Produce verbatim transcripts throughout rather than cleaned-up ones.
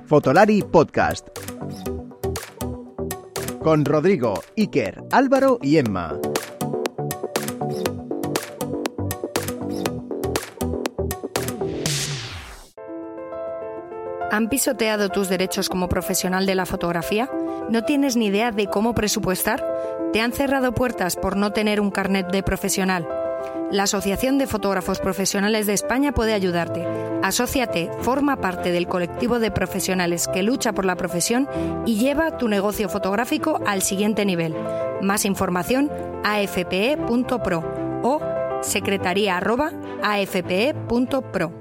Fotolari Podcast. Con Rodrigo, Iker, Álvaro y Emma. ¿Han pisoteado tus derechos como profesional de la fotografía? ¿No tienes ni idea de cómo presupuestar? ¿Te han cerrado puertas por no tener un carnet de profesional? La Asociación de Fotógrafos Profesionales de España puede ayudarte. Asóciate, forma parte del colectivo de profesionales que lucha por la profesión y lleva tu negocio fotográfico al siguiente nivel. Más información a f p e punto pro o secretaría arroba a f p e punto pro.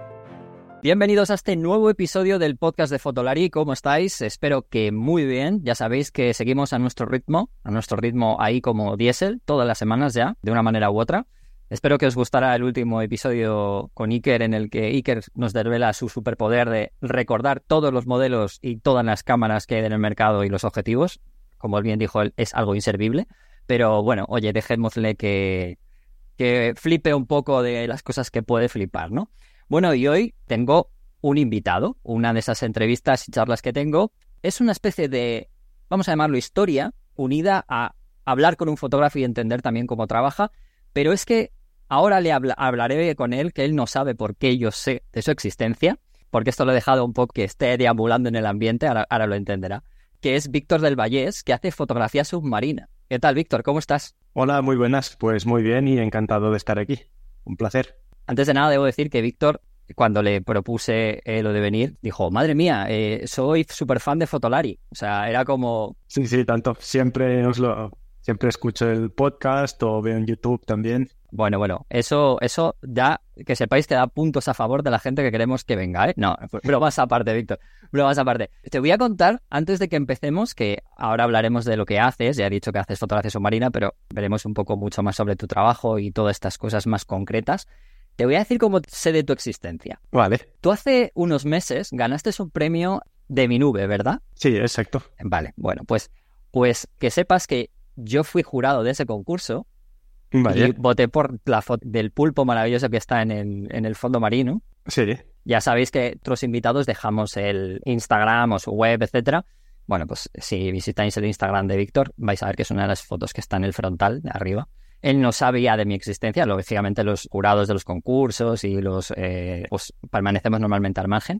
Bienvenidos a este nuevo episodio del podcast de Fotolari. ¿Cómo estáis? Espero que muy bien. Ya sabéis que seguimos a nuestro ritmo, a nuestro ritmo ahí como diésel, todas las semanas ya, de una manera u otra. Espero que os gustara el último episodio con Iker, en el que Iker nos desvela su superpoder de recordar todos los modelos y todas las cámaras que hay en el mercado y los objetivos. Como él bien dijo, él es algo inservible. Pero bueno, oye, dejémosle que, que flipe un poco de las cosas que puede flipar, ¿no? Bueno, y hoy tengo un invitado, una de esas entrevistas y charlas que tengo. Es una especie de, vamos a llamarlo historia, unida a hablar con un fotógrafo y entender también cómo trabaja, pero es que ahora le habla, hablaré con él, que él no sabe por qué yo sé de su existencia, porque esto lo he dejado un poco que esté deambulando en el ambiente, ahora, ahora lo entenderá, que es Víctor del Vallés, que hace fotografía submarina. ¿Qué tal, Víctor? ¿Cómo estás? Hola, muy buenas. Pues muy bien y encantado de estar aquí. Un placer. Antes de nada, debo decir que Víctor, cuando le propuse eh, lo de venir, dijo, madre mía, eh, soy súper fan de Fotolari. O sea, era como... Sí, sí, tanto. Siempre os lo... Siempre escucho el podcast o veo en YouTube también. Bueno, bueno, eso, eso da, que sepáis que da puntos a favor de la gente que queremos que venga, ¿eh? No, bromas aparte, Víctor, bromas aparte. Te voy a contar, antes de que empecemos, que ahora hablaremos de lo que haces, ya he dicho que haces fotografía submarina, pero veremos un poco mucho más sobre tu trabajo y todas estas cosas más concretas. Te voy a decir cómo sé de tu existencia. Vale. Tú hace unos meses ganaste un premio de mi nube, ¿verdad? Sí, exacto. Vale, bueno, pues, pues que sepas que yo fui jurado de ese concurso. Vale. Y voté por la foto del pulpo maravilloso que está en el, en el fondo marino. Sí. Ya sabéis que otros invitados dejamos el Instagram o su web, etcétera. Bueno, pues si visitáis el Instagram de Víctor, vais a ver que es una de las fotos que está en el frontal de arriba. Él no sabía de mi existencia, lógicamente los jurados de los concursos y los eh, pues permanecemos normalmente al margen,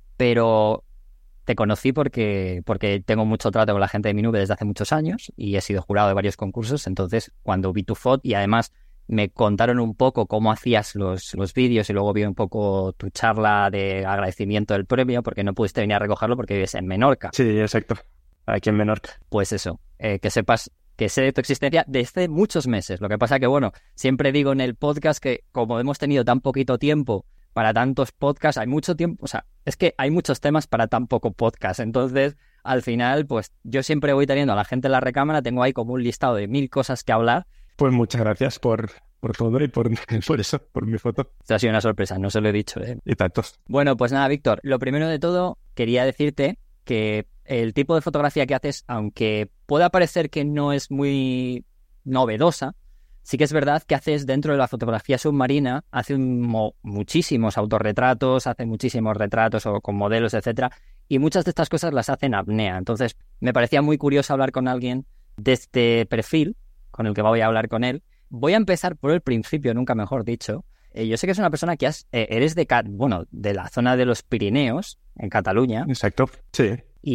pero te conocí porque, porque tengo mucho trato con la gente de mi nube desde hace muchos años y he sido jurado de varios concursos. Entonces, cuando vi tu foto y además me contaron un poco cómo hacías los, los vídeos y luego vi un poco tu charla de agradecimiento del premio, porque no pudiste venir a recogerlo porque vives en Menorca. Sí, exacto. Aquí en Menorca. Pues eso, eh, que sepas que sé de tu existencia desde muchos meses. Lo que pasa que, bueno, siempre digo en el podcast que como hemos tenido tan poquito tiempo para tantos podcasts, hay mucho tiempo, o sea, es que hay muchos temas para tan poco podcast. Entonces, al final, pues yo siempre voy teniendo a la gente en la recámara, tengo ahí como un listado de mil cosas que hablar. Pues muchas gracias por, por todo y por, por eso, por mi foto. Esto ha sido una sorpresa, no se lo he dicho, ¿eh? Y tantos. Bueno, pues nada, Víctor, lo primero de todo, quería decirte que el tipo de fotografía que haces, aunque pueda parecer que no es muy novedosa, sí que es verdad que haces dentro de la fotografía submarina, hace un mo- muchísimos autorretratos, hace muchísimos retratos o con modelos, etcétera, y muchas de estas cosas las hace en apnea. Entonces, me parecía muy curioso hablar con alguien de este perfil, con el que voy a hablar con él. Voy a empezar por el principio, nunca mejor dicho. Eh, yo sé que es una persona que has, eh, eres de, bueno, de la zona de los Pirineos, en Cataluña. Exacto, sí.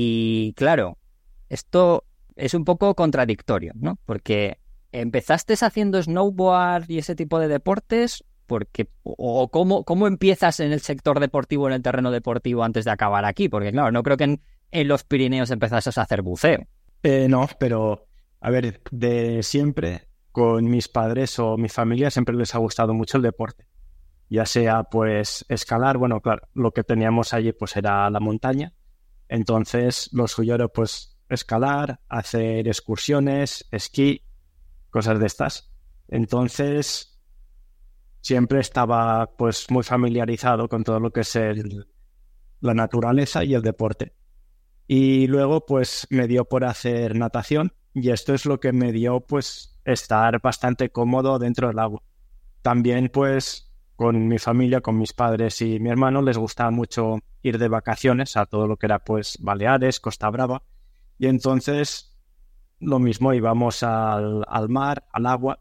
Y claro, esto es un poco contradictorio, ¿no? Porque ¿empezaste haciendo snowboard y ese tipo de deportes? Porque, o cómo, ¿cómo empiezas en el sector deportivo, en el terreno deportivo, antes de acabar aquí? Porque claro, no creo que en, en los Pirineos empezases a hacer buceo. Eh, no, pero a ver, de siempre con mis padres o mi familia siempre les ha gustado mucho el deporte. Ya sea pues escalar, bueno, claro, lo que teníamos allí pues era la montaña. Entonces lo suyo era pues escalar, hacer excursiones, esquí, cosas de estas. Entonces siempre estaba pues muy familiarizado con todo lo que es el, la naturaleza y el deporte. Y luego pues me dio por hacer natación y esto es lo que me dio pues estar bastante cómodo dentro del agua. También pues con mi familia, con mis padres y mi hermano, les gustaba mucho ir de vacaciones a todo lo que era pues Baleares, Costa Brava, y entonces lo mismo, íbamos al, al mar, al agua,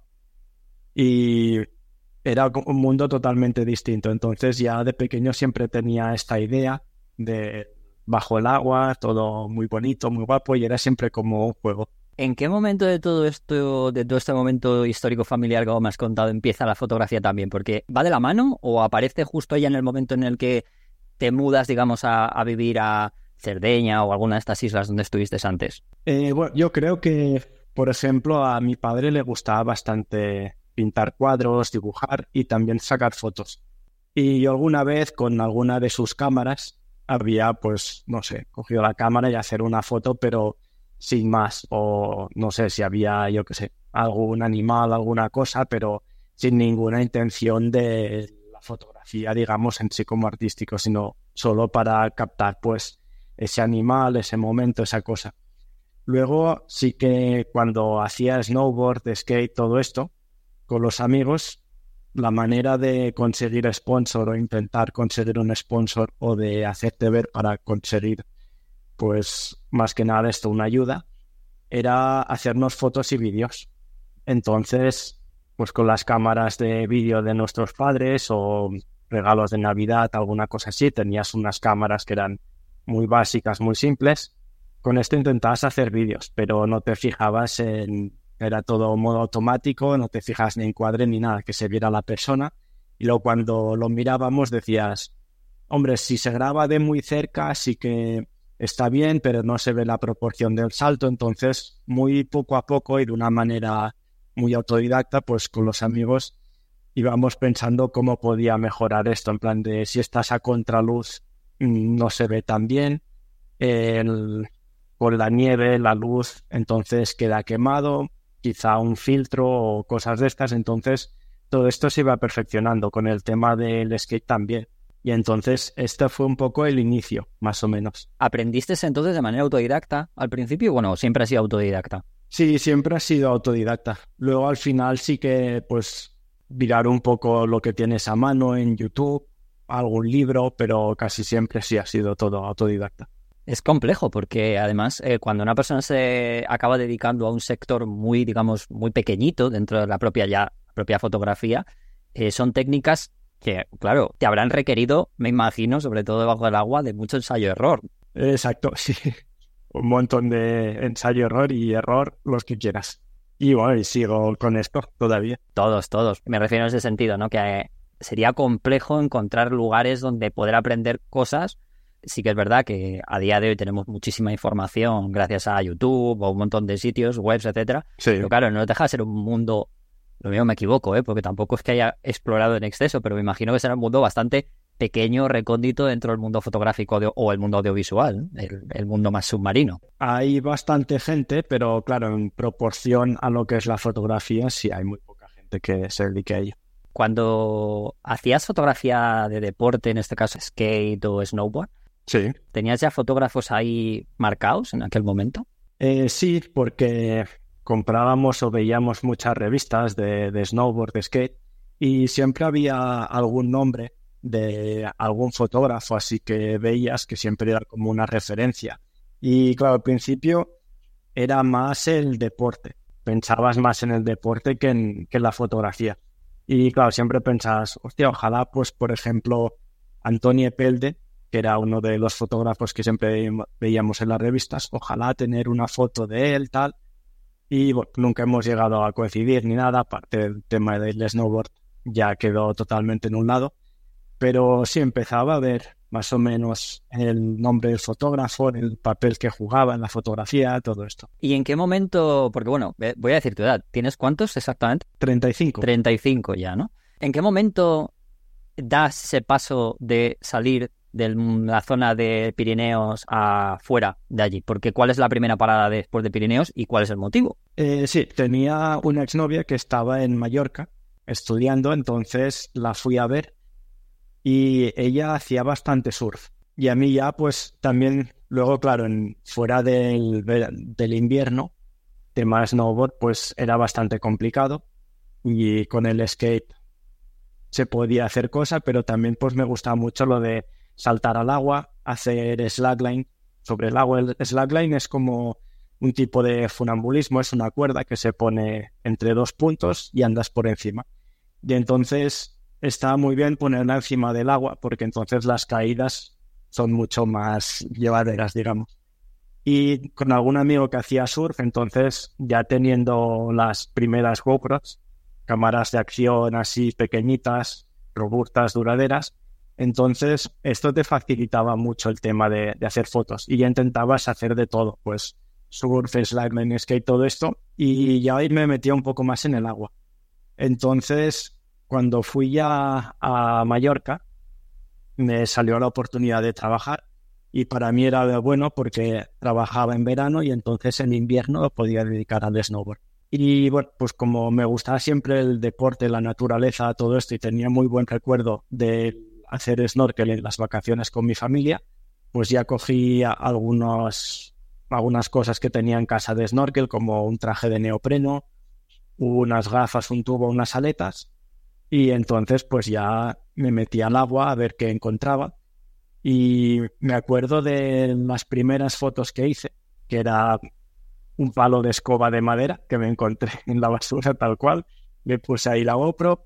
y era un mundo totalmente distinto. Entonces ya de pequeño siempre tenía esta idea de bajo el agua, todo muy bonito, muy guapo, y era siempre como un juego. ¿En qué momento de todo esto, de todo este momento histórico familiar que me has contado, empieza la fotografía también? Porque ¿va de la mano o aparece justo ya en el momento en el que te mudas, digamos, a, a vivir a Cerdeña o alguna de estas islas donde estuviste antes? Eh, bueno, yo creo que, por ejemplo, a mi padre le gustaba bastante pintar cuadros, dibujar y también sacar fotos. Y yo alguna vez con alguna de sus cámaras había, pues, no sé, cogido la cámara y hacer una foto, pero sin más, o no sé si había, yo qué sé, algún animal, alguna cosa, pero sin ninguna intención de la fotografía, digamos, en sí como artístico, sino solo para captar, pues, ese animal, ese momento, esa cosa. Luego sí que cuando hacía snowboard, skate, todo esto, con los amigos, la manera de conseguir sponsor o intentar conseguir un sponsor o de hacerte ver para conseguir, pues más que nada esto, una ayuda, era hacernos fotos y vídeos. Entonces, pues con las cámaras de vídeo de nuestros padres o regalos de Navidad, alguna cosa así, tenías unas cámaras que eran muy básicas, muy simples. Con esto intentabas hacer vídeos, pero no te fijabas en... Era todo modo automático, no te fijas ni en encuadre ni nada, que se viera la persona. Y luego cuando lo mirábamos decías, hombre, si se graba de muy cerca sí que está bien, pero no se ve la proporción del salto. Entonces, muy poco a poco y de una manera muy autodidacta, pues con los amigos íbamos pensando cómo podía mejorar esto. En plan de, si estás a contraluz no se ve tan bien, el, con la nieve, la luz, entonces queda quemado, quizá un filtro o cosas de estas. Entonces todo esto se iba perfeccionando con el tema del skate también. Y entonces este fue un poco el inicio, más o menos. ¿Aprendiste entonces de manera autodidacta al principio? Bueno, siempre has sido autodidacta. Sí, siempre ha sido autodidacta. Luego al final sí que pues mirar un poco lo que tienes a mano en YouTube, algún libro, pero casi siempre sí ha sido todo autodidacta. Es complejo porque además eh, cuando una persona se acaba dedicando a un sector muy, digamos, muy pequeñito dentro de la propia ya propia fotografía, eh, son técnicas que, claro, te habrán requerido, me imagino, sobre todo debajo del agua, de mucho ensayo-error. Exacto, sí. Un montón de ensayo-error y error, los que quieras. Y bueno, y sigo con esto todavía. Todos, todos. Me refiero en ese sentido, ¿no? Que eh, sería complejo encontrar lugares donde poder aprender cosas. Sí que es verdad que a día de hoy tenemos muchísima información gracias a YouTube o un montón de sitios, webs, etcétera. Sí. Pero claro, no deja de ser un mundo, lo mismo me equivoco, ¿eh? Porque tampoco es que haya explorado en exceso, pero me imagino que será un mundo bastante pequeño, recóndito dentro del mundo fotográfico de, o el mundo audiovisual, el, el mundo más submarino. Hay bastante gente, pero claro, en proporción a lo que es la fotografía, sí hay muy poca gente que se dedique a ello. Cuando hacías fotografía de deporte, en este caso skate o snowboard, sí, ¿tenías ya fotógrafos ahí marcados en aquel momento? Eh, sí, porque comprábamos o veíamos muchas revistas de, de snowboard, de skate, y siempre había algún nombre de algún fotógrafo, así que veías que siempre era como una referencia. Y claro, al principio era más el deporte, pensabas más en el deporte que en, que en la fotografía. Y claro, siempre pensabas, hostia, ojalá, pues por ejemplo, Antoni Epelde, que era uno de los fotógrafos que siempre veíamos en las revistas, ojalá tener una foto de él, tal. Y bueno, nunca hemos llegado a coincidir ni nada, aparte del tema del snowboard ya quedó totalmente en un lado. Pero sí empezaba a ver más o menos el nombre del fotógrafo, el papel que jugaba en la fotografía, todo esto. ¿Y en qué momento? Porque bueno, voy a decir tu edad. ¿Tienes cuántos exactamente? treinta y cinco. treinta y cinco ya, ¿no? ¿En qué momento das ese paso de salir de la zona de Pirineos a fuera de allí? Porque ¿cuál es la primera parada después de Pirineos y cuál es el motivo? Eh, sí, tenía una exnovia que estaba en Mallorca estudiando, entonces la fui a ver. Y ella hacía bastante surf. Y a mí ya, pues, también, luego, claro, en, fuera del, del invierno, tema snowboard, pues, era bastante complicado. Y con el skate se podía hacer cosas, pero también pues me gustaba mucho lo de saltar al agua, hacer slackline sobre el agua. El slackline es como un tipo de funambulismo, es una cuerda que se pone entre dos puntos y andas por encima. Y entonces está muy bien ponerla encima del agua, porque entonces las caídas son mucho más llevaderas, digamos. Y con algún amigo que hacía surf, entonces ya teniendo las primeras GoPros, cámaras de acción así pequeñitas, robustas, duraderas, entonces esto te facilitaba mucho el tema de, de hacer fotos y ya intentabas hacer de todo, pues surf, slackline, skate, todo esto, y ya ahí me metía un poco más en el agua. Entonces, cuando fui ya a Mallorca, me salió la oportunidad de trabajar y para mí era bueno porque trabajaba en verano y entonces en invierno lo podía dedicar al snowboard. Y bueno, pues como me gustaba siempre el deporte, la naturaleza, todo esto, y tenía muy buen recuerdo de hacer snorkel en las vacaciones con mi familia, pues ya cogí algunos, algunas cosas que tenía en casa de snorkel, como un traje de neopreno, unas gafas, un tubo, unas aletas, y entonces pues ya me metí al agua a ver qué encontraba. Y me acuerdo de las primeras fotos que hice, que era un palo de escoba de madera que me encontré en la basura tal cual. Le puse ahí la GoPro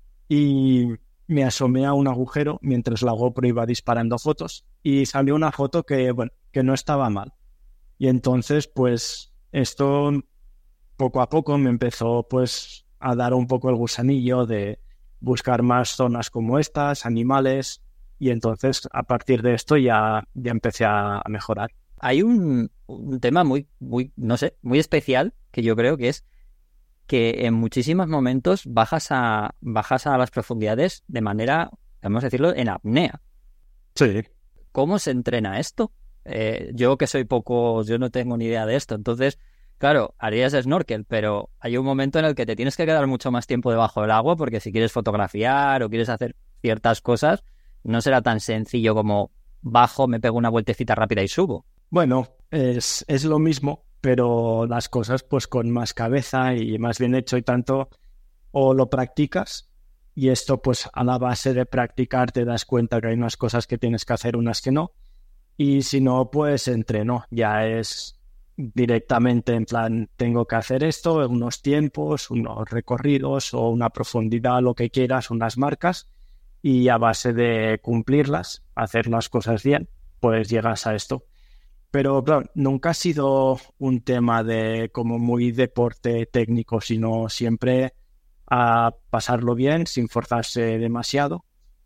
y me asomé a un agujero mientras la GoPro iba disparando fotos y salió una foto que, bueno, que no estaba mal. Y entonces, pues, esto poco a poco me empezó, pues, a dar un poco el gusanillo de buscar más zonas como estas, animales, y entonces, a partir de esto ya, ya empecé a, a mejorar. Hay un, un tema muy, muy, no sé, muy especial que yo creo que es que en muchísimos momentos bajas a, bajas a las profundidades de manera, vamos a decirlo, en apnea. Sí. ¿Cómo se entrena esto? Eh, yo que soy poco, yo no tengo ni idea de esto. Entonces, claro, harías snorkel, pero hay un momento en el que te tienes que quedar mucho más tiempo debajo del agua porque si quieres fotografiar o quieres hacer ciertas cosas, no será tan sencillo como bajo, me pego una vueltecita rápida y subo. Bueno, es, es lo mismo, pero las cosas pues con más cabeza y más bien hecho, y tanto o lo practicas y esto pues a la base de practicar te das cuenta que hay unas cosas que tienes que hacer, unas que no, y si no pues entreno, ya es directamente en plan tengo que hacer esto, unos tiempos, unos recorridos o una profundidad, lo que quieras, unas marcas, y a base de cumplirlas, hacer las cosas bien, pues llegas a esto. Pero claro, nunca ha sido un tema de como muy deporte técnico, sino siempre a pasarlo bien, sin forzarse demasiado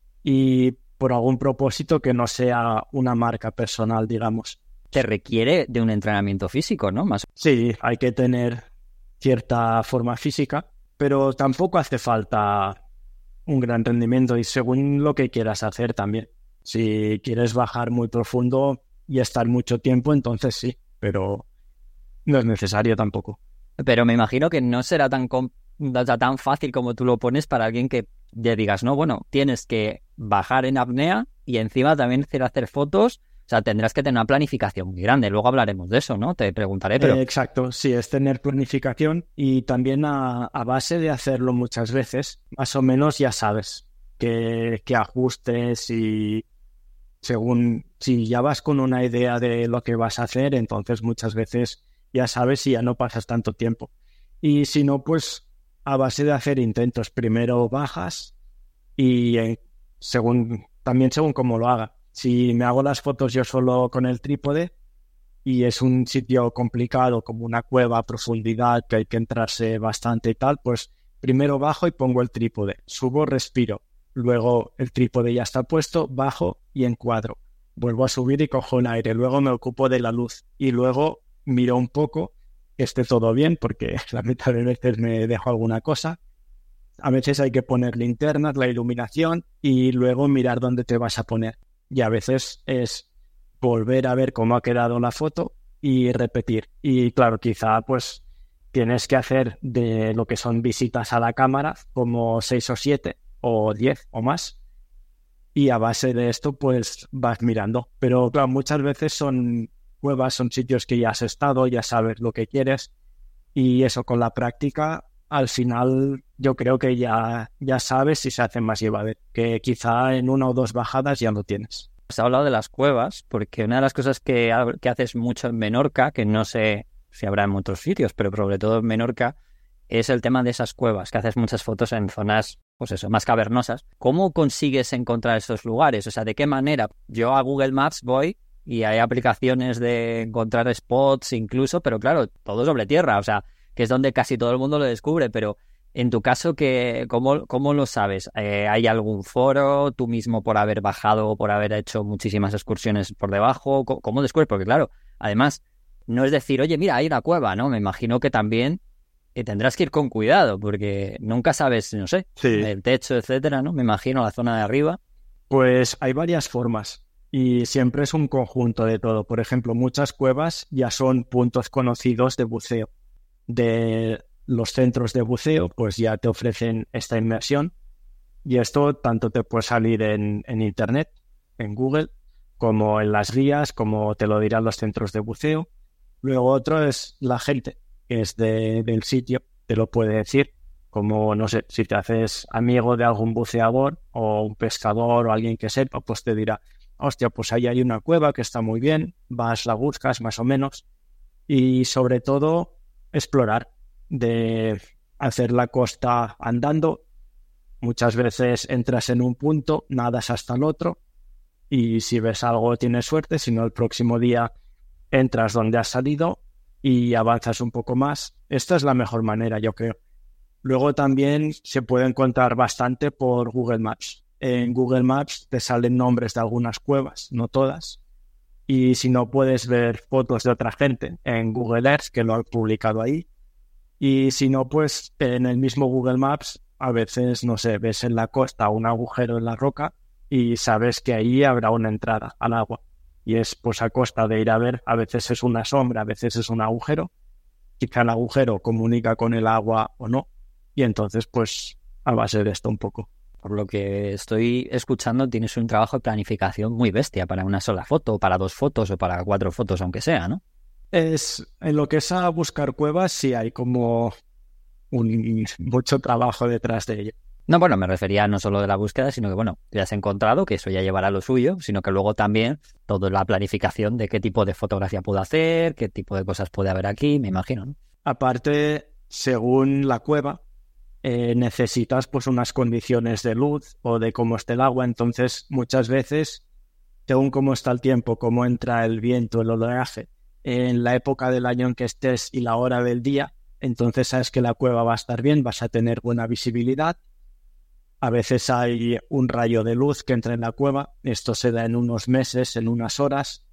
y por algún propósito que no sea una marca personal, digamos. Te requiere de un entrenamiento físico, ¿no? Más. Sí, hay que tener cierta forma física, pero tampoco hace falta un gran rendimiento y según lo que quieras hacer también. Si quieres bajar muy profundo y estar mucho tiempo, entonces sí, pero no es necesario tampoco. Pero me imagino que no será tan, com- tan fácil como tú lo pones para alguien que le digas, no, bueno, tienes que bajar en apnea y encima también hacer, hacer fotos, o sea, tendrás que tener una planificación muy grande. Luego hablaremos de eso, ¿no? Te preguntaré, pero... Eh, exacto, sí, es tener planificación y también a, a base de hacerlo muchas veces, más o menos ya sabes qué, qué ajustes y... Según, si ya vas con una idea de lo que vas a hacer, entonces muchas veces ya sabes y ya no pasas tanto tiempo. Y si no, pues a base de hacer intentos, primero bajas y eh, según también según cómo lo haga. Si me hago las fotos yo solo con el trípode y es un sitio complicado como una cueva a profundidad que hay que entrarse bastante y tal, pues primero bajo y pongo el trípode, subo, respiro. Luego el trípode ya está puesto, bajo y encuadro. Vuelvo a subir y cojo el aire. Luego me ocupo de la luz y luego miro un poco que esté todo bien porque la mitad de veces me dejo alguna cosa. A veces hay que poner linternas, la iluminación y luego mirar dónde te vas a poner. Y a veces es volver a ver cómo ha quedado la foto y repetir. Y claro, quizá pues tienes que hacer de lo que son visitas a la cámara como seis o siete o diez o más, y a base de esto pues vas mirando, pero claro, muchas veces son cuevas, son sitios que ya has estado, ya sabes lo que quieres y eso con la práctica al final yo creo que ya, ya sabes si se hace más llevadero, que quizá en una o dos bajadas ya lo tienes. Se ha hablado de las cuevas, porque una de las cosas que, ha- que haces mucho en Menorca, que no sé si habrá en otros sitios, pero sobre todo en Menorca, es el tema de esas cuevas, que haces muchas fotos en zonas, pues eso, más cavernosas. ¿Cómo consigues encontrar esos lugares? O sea, ¿de qué manera? Yo a Google Maps voy y hay aplicaciones de encontrar spots incluso, pero claro, todo sobre tierra, o sea, que es donde casi todo el mundo lo descubre, pero en tu caso, ¿qué, cómo, ¿cómo lo sabes? Eh, ¿Hay algún foro? ¿Tú mismo por haber bajado o por haber hecho muchísimas excursiones por debajo? ¿Cómo, cómo descubres? Porque claro, además, no es decir, oye, mira, hay una cueva, ¿no? Me imagino que también eh, tendrás que ir con cuidado, porque nunca sabes, no sé, Sí. el techo, etcétera, ¿no? Me imagino la zona de arriba. Pues hay varias formas y siempre es un conjunto de todo. Por ejemplo, muchas cuevas ya son puntos conocidos de buceo. De los centros de buceo, pues ya te ofrecen esta inmersión y esto tanto te puede salir en, en internet, en Google, como en las guías, como te lo dirán los centros de buceo. Luego otro es la gente que es de, del sitio, te lo puede decir, como no sé, si te haces amigo de algún buceador o un pescador o alguien que sepa, pues te dirá, hostia, pues ahí hay una cueva que está muy bien, vas, la buscas más o menos y sobre todo explorar, de hacer la costa andando. Muchas veces entras en un punto, nadas hasta el otro y si ves algo tienes suerte, si no el próximo día entras donde has salido y avanzas un poco más. Esta es la mejor manera, yo creo. Luego también se puede encontrar bastante por Google Maps. En Google Maps te salen nombres de algunas cuevas, no todas. Y si no, puedes ver fotos de otra gente en Google Earth que lo han publicado ahí. Y si no, pues en el mismo Google Maps a veces, no sé, ves en la costa un agujero en la roca y sabes que ahí habrá una entrada al agua. Y es pues a costa de ir a ver, a veces es una sombra, a veces es un agujero. Quizá el agujero comunica con el agua o no. Y entonces pues a base de esto un poco. Por lo que estoy escuchando, tienes un trabajo de planificación muy bestia para una sola foto, o para dos fotos, o para cuatro fotos, aunque sea, ¿no? Es, en lo que es a buscar cuevas, sí hay como un, mucho trabajo detrás de ello. No, bueno, me refería no solo de la búsqueda, sino que, bueno, ya has encontrado, que eso ya llevará lo suyo, sino que luego también toda la planificación de qué tipo de fotografía puedo hacer, qué tipo de cosas puede haber aquí, me imagino, ¿no? Aparte, según la cueva, eh, necesitas pues unas condiciones de luz o de cómo esté el agua. Entonces, muchas veces, según cómo está el tiempo, cómo entra el viento, el oleaje, en la época del año en que estés y la hora del día, entonces sabes que la cueva va a estar bien, vas a tener buena visibilidad. A veces hay un rayo de luz que entra en la cueva, esto se da en unos meses, en unas horas.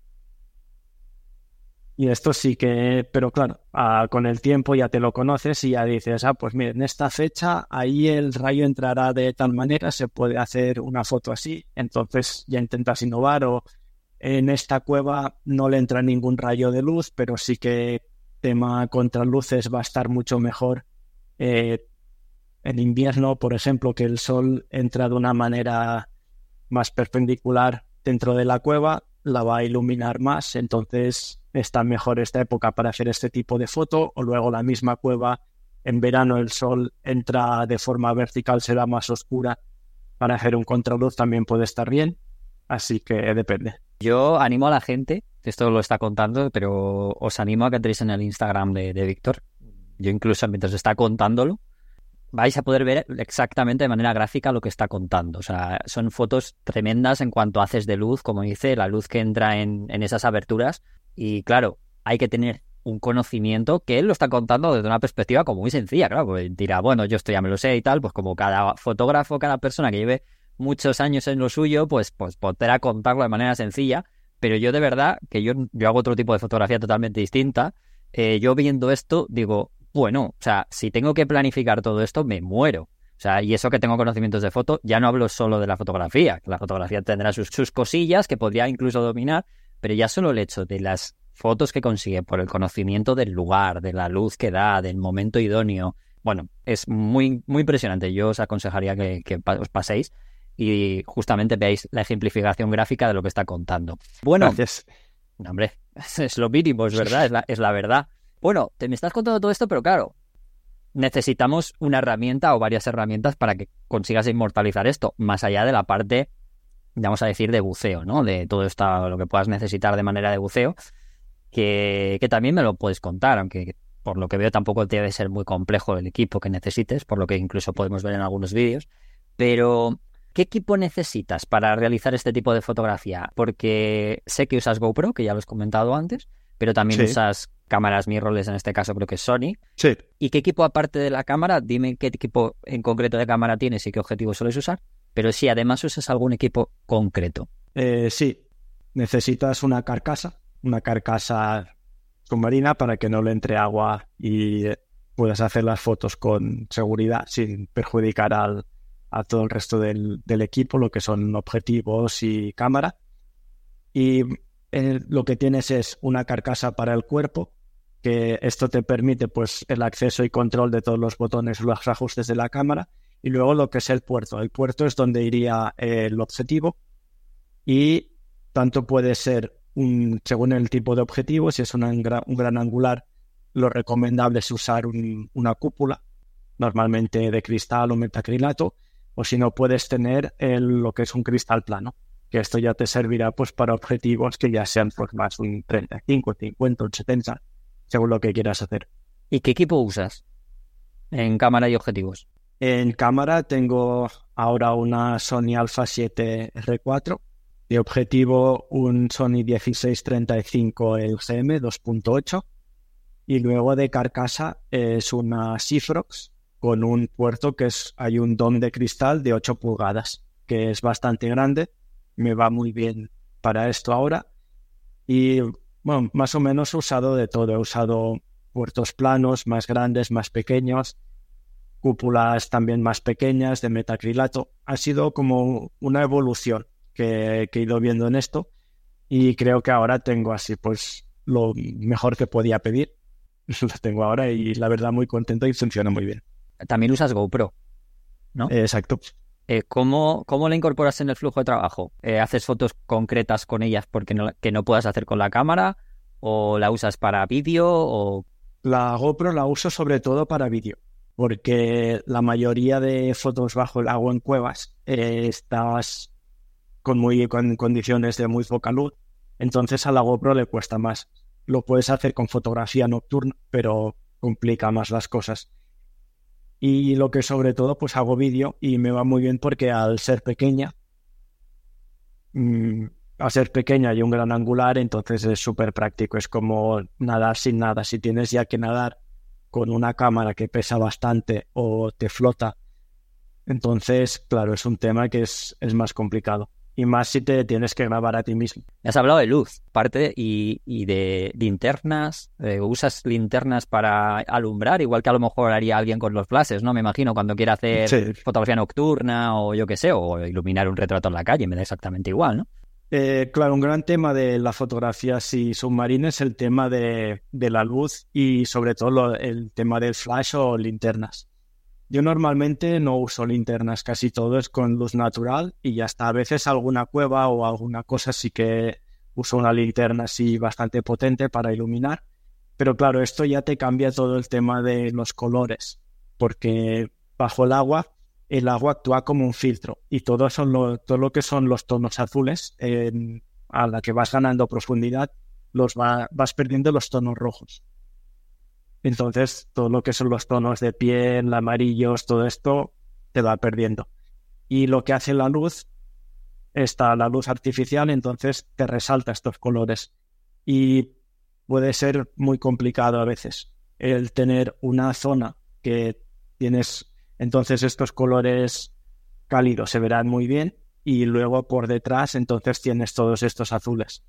Y esto sí que, pero claro, ah, con el tiempo ya te lo conoces y ya dices, ah, pues mira, en esta fecha ahí el rayo entrará de tal manera, se puede hacer una foto así, entonces ya intentas innovar. O en esta cueva no le entra ningún rayo de luz, pero sí que tema contraluces va a estar mucho mejor. Eh, en invierno, por ejemplo, que el sol entra de una manera más perpendicular dentro de la cueva, la va a iluminar más, entonces está mejor esta época para hacer este tipo de foto. O luego la misma cueva, en verano el sol entra de forma vertical, será más oscura, para hacer un contraluz también puede estar bien, así que depende. Yo animo a la gente, esto lo está contando, pero os animo a que entréis en el Instagram de, de Víctor. Yo incluso mientras está contándolo, vais a poder ver exactamente de manera gráfica lo que está contando. O sea, son fotos tremendas en cuanto a haces de luz, como dice, la luz que entra en, en esas aberturas. Y claro, hay que tener un conocimiento que él lo está contando desde una perspectiva como muy sencilla, claro, porque dirá, bueno, yo esto ya me lo sé y tal, pues como cada fotógrafo, cada persona que lleve muchos años en lo suyo, pues, pues podrá contarlo de manera sencilla. Pero yo de verdad, que yo, yo hago otro tipo de fotografía totalmente distinta, eh, yo viendo esto digo, bueno, o sea, si tengo que planificar todo esto, me muero. O sea, y eso que tengo conocimientos de foto, ya no hablo solo de la fotografía, que la fotografía tendrá sus, sus cosillas que podría incluso dominar, pero ya solo el hecho de las fotos que consigue por el conocimiento del lugar, de la luz que da, del momento idóneo, bueno, es muy, muy impresionante. Yo os aconsejaría que, que os paséis y justamente veáis la ejemplificación gráfica de lo que está contando. Bueno, Gracias. no, hombre, es lo mínimo, es verdad, es la, es la verdad. Bueno, te me estás contando todo esto, pero claro, necesitamos una herramienta o varias herramientas para que consigas inmortalizar esto, más allá de la parte, vamos a decir, de buceo, ¿no? De todo esto, lo que puedas necesitar de manera de buceo, que, que también me lo puedes contar, aunque por lo que veo tampoco debe ser muy complejo el equipo que necesites, por lo que incluso podemos ver en algunos vídeos. Pero, ¿qué equipo necesitas para realizar este tipo de fotografía? Porque sé que usas GoPro, que ya lo has comentado antes, pero también sí. usas cámaras mirrorless, en este caso creo que es Sony. Sí. ¿Y qué equipo aparte de la cámara? Dime qué equipo en concreto de cámara tienes y qué objetivo sueles usar. Pero sí, además usas algún equipo concreto. Eh, sí, necesitas una carcasa, una carcasa submarina para que no le entre agua y puedas hacer las fotos con seguridad sin perjudicar al, a todo el resto del, del equipo, lo que son objetivos y cámara. Y eh, lo que tienes es una carcasa para el cuerpo, que esto te permite pues el acceso y control de todos los botones y los ajustes de la cámara. Y luego lo que es el puerto. El puerto es donde iría eh, el objetivo y tanto puede ser un, según el tipo de objetivo, si es una, un gran angular, lo recomendable es usar un, una cúpula, normalmente de cristal o metacrilato, o si no puedes tener el, lo que es un cristal plano, que esto ya te servirá pues para objetivos que ya sean pues, más un treinta y cinco, cincuenta, un setenta, según lo que quieras hacer. ¿Y qué equipo usas en cámara y objetivos? En cámara tengo ahora una Sony Alpha siete R cuatro, de objetivo un Sony dieciséis treinta y cinco el G M dos punto ocho y luego de carcasa es una Seafrox con un puerto que es, hay un dom de cristal de ocho pulgadas, que es bastante grande, me va muy bien para esto ahora y bueno, más o menos he usado de todo, he usado puertos planos, más grandes, más pequeños, cúpulas también más pequeñas de metacrilato. Ha sido como una evolución que, que he ido viendo en esto y creo que ahora tengo así pues lo mejor que podía pedir. Lo tengo ahora y la verdad muy contento y funciona muy bien. También usas GoPro, ¿no? Eh, exacto. Eh, ¿cómo, ¿Cómo la incorporas en el flujo de trabajo? Eh, ¿Haces fotos concretas con ellas porque no, que no puedas hacer con la cámara? ¿O la usas para vídeo? O... La GoPro la uso sobre todo para vídeo, porque la mayoría de fotos bajo el agua en cuevas eh, estás con, muy, con condiciones de muy poca luz, entonces a la GoPro le cuesta más. Lo puedes hacer con fotografía nocturna, pero complica más las cosas. Y lo que sobre todo, pues hago vídeo y me va muy bien porque al ser pequeña, mmm, al ser pequeña y un gran angular, entonces es súper práctico. Es como nadar sin nada. Si tienes ya que nadar con una cámara que pesa bastante o te flota, entonces, claro, es un tema que es, es más complicado. Y más si te tienes que grabar a ti mismo. Has hablado de luz, parte y, y de linternas. Eh, ¿Usas linternas para alumbrar? Igual que a lo mejor haría alguien con los flashes, ¿no? Me imagino, cuando quiera hacer sí. fotografía nocturna o yo qué sé, o iluminar un retrato en la calle, me da exactamente igual, ¿no? Eh, claro, un gran tema de la fotografía así submarina es el tema de, de la luz y sobre todo lo, el tema del flash o linternas. Yo normalmente no uso linternas, casi todo es con luz natural y ya está. A veces alguna cueva o alguna cosa sí que uso una linterna así bastante potente para iluminar. Pero claro, esto ya te cambia todo el tema de los colores, porque bajo el agua, el agua actúa como un filtro y todo, son lo, todo lo que son los tonos azules, eh, a la que vas ganando profundidad, los va, vas perdiendo los tonos rojos. Entonces, todo lo que son los tonos de piel, amarillos, todo esto te va perdiendo. Y lo que hace la luz, está la luz artificial, entonces te resalta estos colores. Y puede ser muy complicado a veces el tener una zona que tienes, entonces estos colores cálidos se verán muy bien y luego por detrás entonces tienes todos estos azules.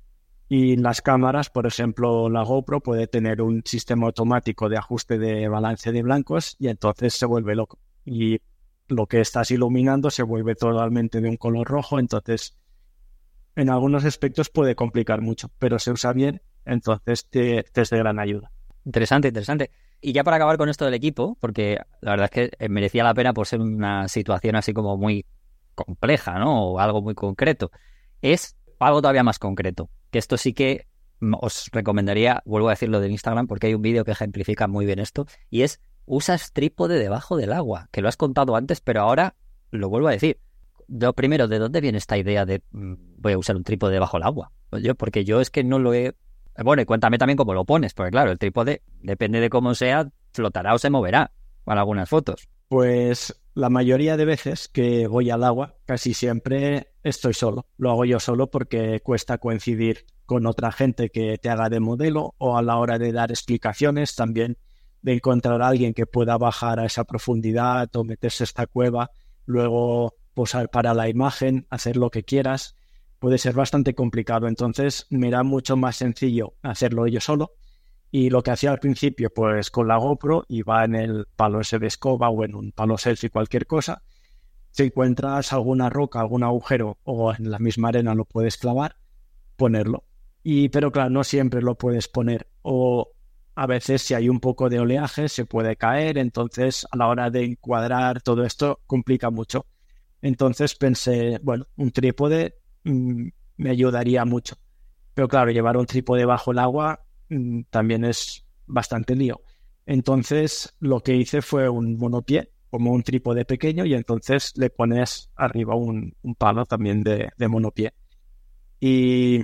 Y las cámaras, por ejemplo, la GoPro puede tener un sistema automático de ajuste de balance de blancos y entonces se vuelve loco. Y lo que estás iluminando se vuelve totalmente de un color rojo, entonces en algunos aspectos puede complicar mucho, pero se usa bien, entonces te, te es de gran ayuda. Interesante, interesante. Y ya para acabar con esto del equipo, porque la verdad es que merecía la pena por ser una situación así como muy compleja, ¿no? O algo muy concreto. Es algo todavía más concreto. Que esto sí que os recomendaría, vuelvo a decirlo del Instagram, porque hay un vídeo que ejemplifica muy bien esto, y es usas trípode debajo del agua, que lo has contado antes, pero ahora lo vuelvo a decir. Lo primero, ¿de dónde viene esta idea de mmm, voy a usar un trípode debajo del agua? Pues yo, porque yo es que no lo he... Bueno, y cuéntame también cómo lo pones, porque claro, el trípode, depende de cómo sea, flotará o se moverá para algunas fotos. Pues la mayoría de veces que voy al agua, casi siempre estoy solo. Lo hago yo solo porque cuesta coincidir con otra gente que te haga de modelo, o a la hora de dar explicaciones también, de encontrar a alguien que pueda bajar a esa profundidad o meterse a esta cueva, luego posar para la imagen, hacer lo que quieras, puede ser bastante complicado. Entonces me era mucho más sencillo hacerlo yo solo, y lo que hacía al principio, pues con la GoPro, iba en el palo ese de escoba o en un palo selfie, cualquier cosa. Si encuentras alguna roca, algún agujero, o en la misma arena lo puedes clavar, ponerlo. Y pero claro, no siempre lo puedes poner, o a veces si hay un poco de oleaje se puede caer, entonces a la hora de encuadrar todo esto complica mucho. Entonces pensé, bueno, un trípode mmm, me ayudaría mucho. Pero claro, llevar un trípode bajo el agua mmm, también es bastante lío. Entonces lo que hice fue un monopié, como un trípode pequeño, y entonces le pones arriba un, un palo también de, de monopié. Y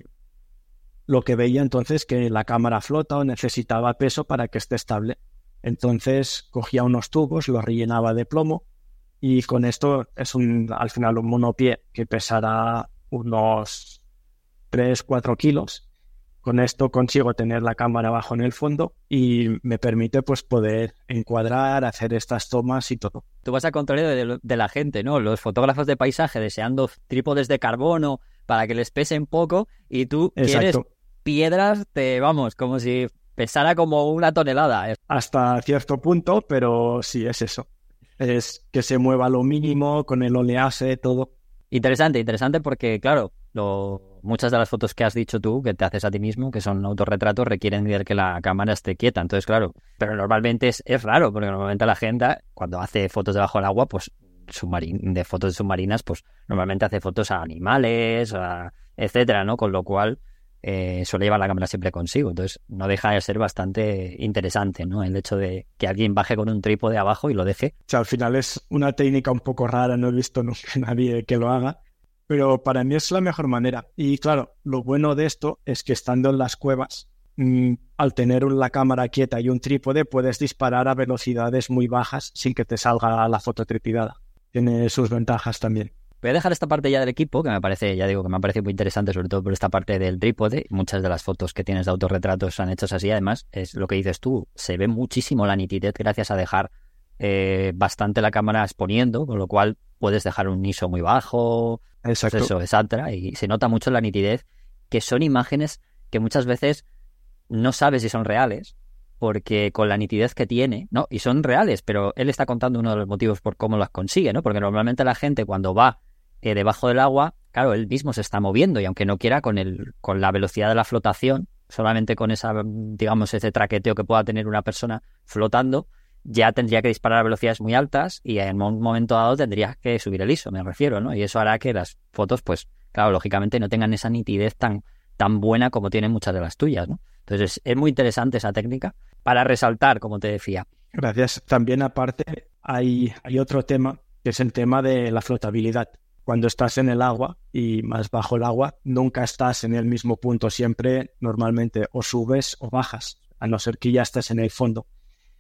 lo que veía entonces que la cámara flota o necesitaba peso para que esté estable. Entonces cogía unos tubos, los rellenaba de plomo, y con esto es un, al final un monopié que pesará unos tres cuatro kilos. Con esto consigo tener la cámara abajo en el fondo y me permite pues poder encuadrar, hacer estas tomas y todo. Tú vas al contrario de, de la gente, ¿no? Los fotógrafos de paisaje deseando trípodes de carbono para que les pesen poco, y tú Exacto. quieres piedras, te vamos, como si pesara como una tonelada. Hasta cierto punto, pero sí, es eso. Es que se mueva lo mínimo, con el oleaje, todo. Interesante, interesante porque, claro, lo, muchas de las fotos que has dicho tú, que te haces a ti mismo, que son autorretratos, requieren de que la cámara esté quieta. Entonces, claro, pero normalmente es, es raro, porque normalmente la gente, cuando hace fotos debajo del agua, pues submarin, de fotos de submarinas, pues normalmente hace fotos a animales, a, etcétera, ¿no? Con lo cual eh, suele llevar la cámara siempre consigo. Entonces, no deja de ser bastante interesante, ¿no? El hecho de que alguien baje con un trípode abajo y lo deje. O sea, al final es una técnica un poco rara, no he visto nunca a nadie que lo haga, pero para mí es la mejor manera. Y claro, lo bueno de esto es que estando en las cuevas, mmm, al tener la cámara quieta y un trípode, puedes disparar a velocidades muy bajas sin que te salga la foto tripidada. Tiene sus ventajas también. Voy a dejar esta parte ya del equipo, que me parece, ya digo, que me ha parecido muy interesante, sobre todo por esta parte del trípode. Muchas de las fotos que tienes de autorretratos son hechas así. Además, es lo que dices tú, se ve muchísimo la nitidez gracias a dejar eh, bastante la cámara exponiendo, con lo cual puedes dejar un I S O muy bajo, Exacto. Pues eso, etcétera. Y se nota mucho la nitidez, que son imágenes que muchas veces no sabes si son reales, porque con la nitidez que tiene, ¿no? Y son reales, pero él está contando uno de los motivos por cómo las consigue, ¿no? Porque normalmente la gente cuando va eh, debajo del agua, claro, él mismo se está moviendo, y aunque no quiera, con el con la velocidad de la flotación, solamente con esa, digamos, ese traqueteo que pueda tener una persona flotando, ya tendría que disparar a velocidades muy altas, y en un momento dado tendrías que subir el I S O, me refiero, ¿no? Y eso hará que las fotos, pues, claro, lógicamente no tengan esa nitidez tan, tan buena como tienen muchas de las tuyas, ¿no? Entonces, es muy interesante esa técnica para resaltar, como te decía. Gracias. También, aparte, hay, hay otro tema, que es el tema de la flotabilidad. Cuando estás en el agua y más bajo el agua, nunca estás en el mismo punto. Siempre, normalmente, o subes o bajas, a no ser que ya estés en el fondo.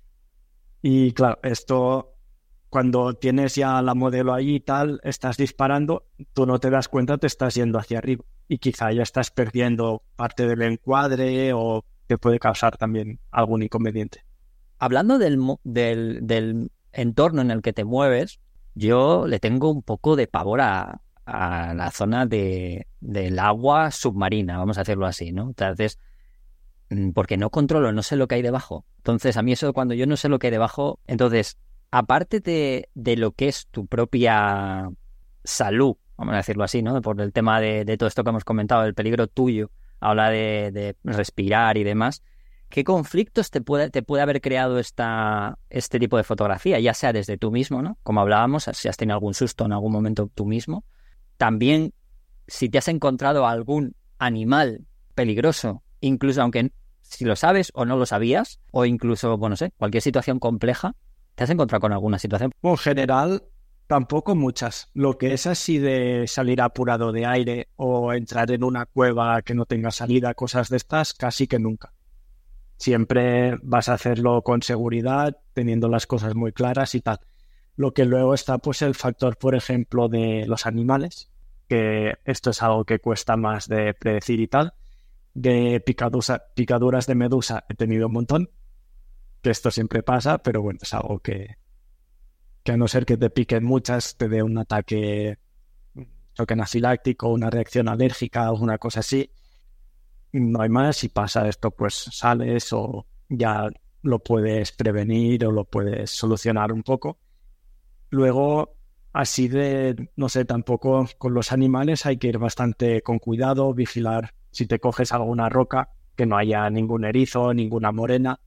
Y claro, esto, cuando tienes ya la modelo ahí y tal, estás disparando, tú no te das cuenta, te estás yendo hacia arriba. Y quizá ya estás perdiendo parte del encuadre, o te puede causar también algún inconveniente. Hablando del, del, del entorno en el que te mueves, yo le tengo un poco de pavor a, a la zona de, del agua submarina, vamos a hacerlo así, ¿no? Entonces, porque no controlo, no sé lo que hay debajo. Entonces, a mí eso, cuando yo no sé lo que hay debajo, entonces, aparte de, de lo que es tu propia salud, vamos a decirlo así, ¿no? Por el tema de, de todo esto que hemos comentado, el peligro tuyo, habla de, de respirar y demás, ¿qué conflictos te puede, te puede haber creado esta, este tipo de fotografía? Ya sea desde tú mismo, ¿no? Como hablábamos, si has tenido algún susto en algún momento tú mismo. También, si te has encontrado algún animal peligroso, incluso aunque si lo sabes o no lo sabías, o incluso, bueno, no sé, cualquier situación compleja, ¿Te has encontrado con alguna situación? En general, tampoco muchas. Lo que es así de salir apurado de aire o entrar en una cueva que no tenga salida, cosas de estas, casi que nunca. Siempre vas a hacerlo con seguridad, teniendo las cosas muy claras y tal. Lo que luego está, pues, el factor, por ejemplo, de los animales, que esto es algo que cuesta más de predecir y tal. De picadusa, picaduras de medusa he tenido un montón, que esto siempre pasa, pero bueno, es algo que, que a no ser que te piquen muchas, te dé un ataque, choque anafiláctico, una reacción alérgica, alguna cosa así. No hay más, si pasa esto, pues sales o ya lo puedes prevenir o lo puedes solucionar un poco. Luego, así de, no sé, tampoco con los animales hay que ir bastante con cuidado, vigilar si te coges alguna roca, que no haya ningún erizo, ninguna morena.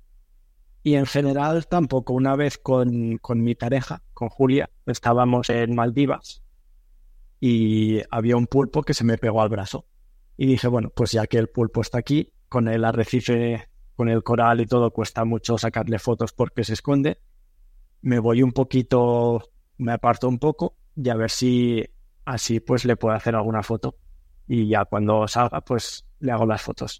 Y en general tampoco. Una vez con, con mi pareja, con Julia, estábamos en Maldivas y había un pulpo que se me pegó al brazo. Y dije, bueno, pues ya que el pulpo está aquí, con el arrecife, con el coral y todo, cuesta mucho sacarle fotos porque se esconde. Me voy un poquito, me aparto un poco y a ver si así pues le puedo hacer alguna foto. Y ya cuando salga, pues le hago las fotos.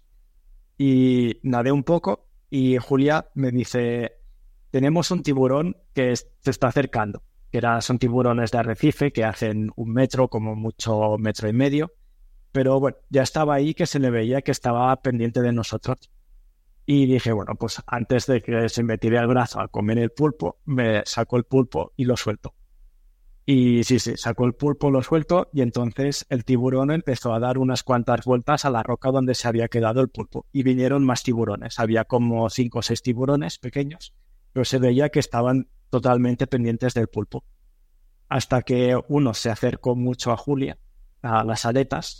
Y nadé un poco y Julia me dice, tenemos un tiburón que se está acercando. Que era, son tiburones de arrecife que hacen un metro, como mucho metro y medio. Pero bueno, ya estaba ahí, que se le veía que estaba pendiente de nosotros. Y dije, bueno, pues antes de que se me tire el brazo a comer el pulpo, me saco el pulpo y lo suelto. Y sí, sí, sacó el pulpo, lo suelto, y entonces el tiburón empezó a dar unas cuantas vueltas a la roca donde se había quedado el pulpo. Y vinieron más tiburones. Había como cinco o seis tiburones pequeños, pero se veía que estaban totalmente pendientes del pulpo. Hasta que uno se acercó mucho a Julia, a las aletas,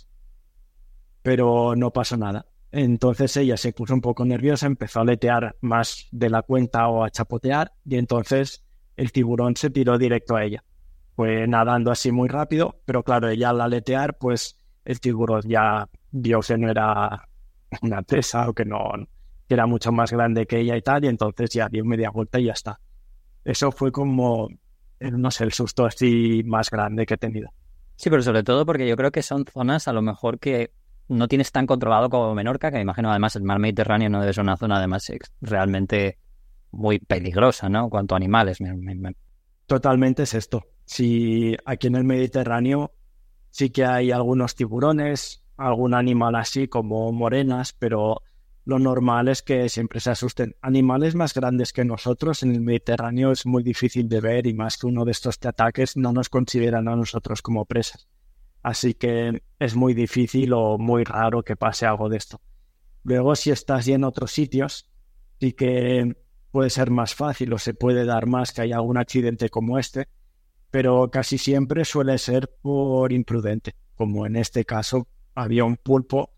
pero no pasó nada. Entonces ella se puso un poco nerviosa, empezó a aletear más de la cuenta o a chapotear, y entonces el tiburón se tiró directo a ella. Fue nadando así muy rápido, pero claro, ella al aletear, pues el tiburón ya vio que no era una presa o que no, que era mucho más grande que ella y tal, y entonces ya dio media vuelta y ya está. Eso fue como, no sé, el susto así más grande que he tenido. Sí, pero sobre todo porque yo creo que son zonas a lo mejor que no tienes tan controlado como Menorca, que me imagino además el mar Mediterráneo no debe ser una zona además realmente muy peligrosa, ¿no? En cuanto a animales. Me, me, me... Totalmente es esto. Si aquí en el Mediterráneo sí que hay algunos tiburones, algún animal así como morenas, pero lo normal es que siempre se asusten. Animales más grandes que nosotros en el Mediterráneo es muy difícil de ver, y más que uno de estos ataques no nos consideran a nosotros como presas. Así que es muy difícil o muy raro que pase algo de esto. Luego, si estás ya en otros sitios, sí que puede ser más fácil o se puede dar más que haya algún accidente como este, pero casi siempre suele ser por imprudente. Como en este caso, había un pulpo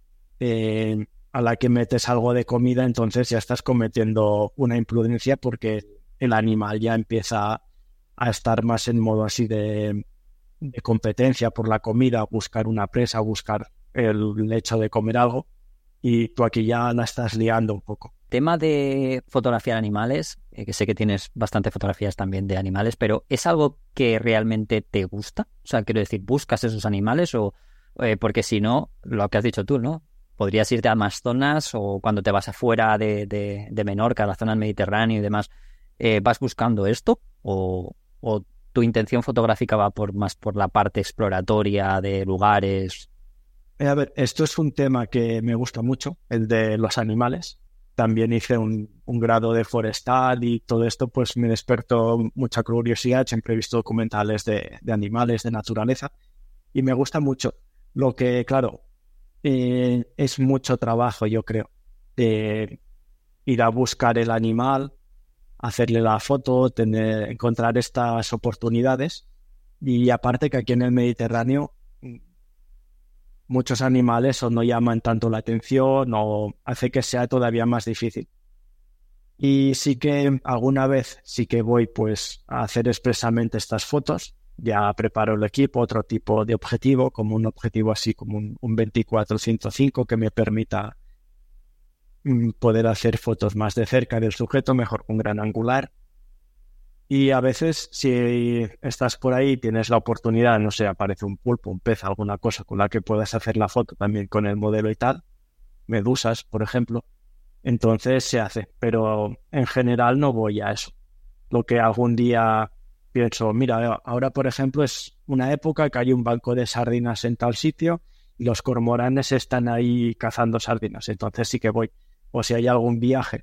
eh, a la que metes algo de comida, entonces ya estás cometiendo una imprudencia porque el animal ya empieza a estar más en modo así de... de competencia por la comida, buscar una presa, buscar el hecho de comer algo, y tú aquí ya la estás liando un poco. Tema de fotografiar animales, eh, que sé que tienes bastantes fotografías también de animales, pero ¿es algo que realmente te gusta? O sea, quiero decir, ¿buscas esos animales? O eh, porque si no, lo que has dicho tú, ¿no? Podrías irte a más zonas, o cuando te vas afuera de, de, de Menorca, a la zona del Mediterráneo y demás, eh, ¿vas buscando esto? ¿O, o tu intención fotográfica va por más por la parte exploratoria de lugares? A ver, esto es un tema que me gusta mucho, el de los animales. También hice un, un grado de forestal y todo esto pues me despertó mucha curiosidad. Siempre he visto documentales de, de animales, de naturaleza, y me gusta mucho. Lo que, claro, eh, es mucho trabajo, yo creo, de ir a buscar el animal, hacerle la foto, tener, encontrar estas oportunidades. Y aparte que aquí en el Mediterráneo muchos animales o no llaman tanto la atención o hace que sea todavía más difícil. Y sí que alguna vez sí que voy pues a hacer expresamente estas fotos. Ya preparo el equipo, otro tipo de objetivo, como un objetivo así como un, un veinticuatro ciento cinco que me permita mm, poder hacer fotos más de cerca del sujeto, mejor con gran angular. Y a veces, si estás por ahí y tienes la oportunidad, no sé, aparece un pulpo, un pez, alguna cosa con la que puedas hacer la foto también con el modelo y tal, medusas, por ejemplo, entonces se hace. Pero en general no voy a eso. Lo que algún día pienso, mira, ahora por ejemplo es una época que hay un banco de sardinas en tal sitio y los cormoranes están ahí cazando sardinas, entonces sí que voy. O si hay algún viaje